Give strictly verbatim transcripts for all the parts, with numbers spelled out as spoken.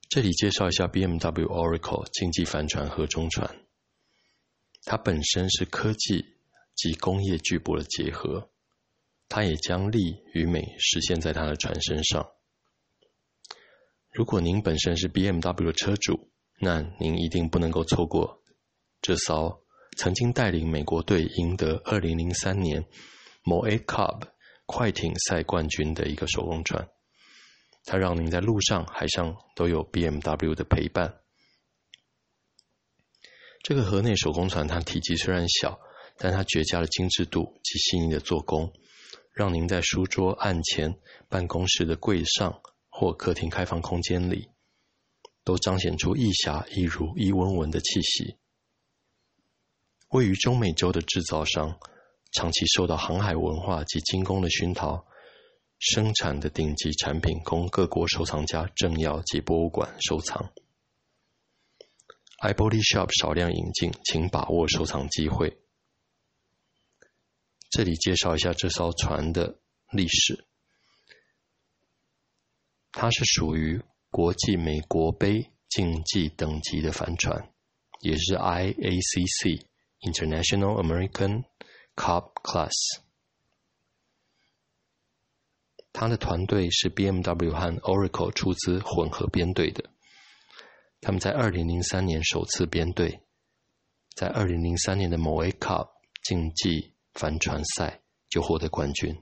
这里介绍一下 B M W Oracle 竞技帆船河中船。它本身是科技及工业巨擘的结合，它也将利与美实现在它的船身上。如果您本身是 B M W 的车主，那您一定不能够错过这艘曾经带领美国队赢得二零零三年 Moët Cup 快艇赛冠军的一个手工船。它让您在路上海上都有 B M W 的陪伴。这个河内手工船它体积虽然小，但它绝佳的精致度及细腻的做工，让您在书桌、案前、办公室的柜上或客厅开放空间里，都彰显出易侠易儒易温文的气息。位于中美洲的制造商，长期受到航海文化及精工的熏陶，生产的顶级产品供各国收藏家、政要及博物馆收藏。iBody Shop 少量引进，请把握收藏机会。这里介绍一下这艘船的历史。它是属于国际美国杯竞技等级的帆船，也是 I A C C International American Cup Class。它的团队是 B M W 和 Oracle 出资混合编队的。他们在二零零三年首次编队，在二零零三年的 Moët Cup 竞技帆船赛就获得冠军。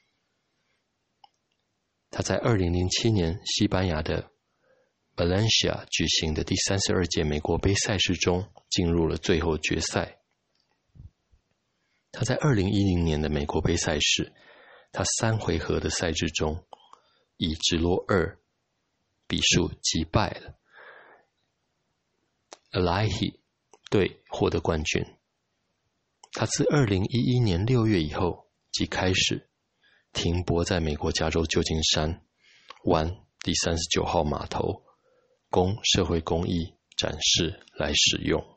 他在二零零七年西班牙的 Valencia 举行的第三十二届美国杯赛事中进入了最后决赛。他在二零一零年的美国杯赛事，他三回合的赛制中以直落二比数击败了 Alahi 队获得冠军。他自二零一一年六月以后即开始停泊在美国加州旧金山湾第三十九号码头，供社会公益展示来使用。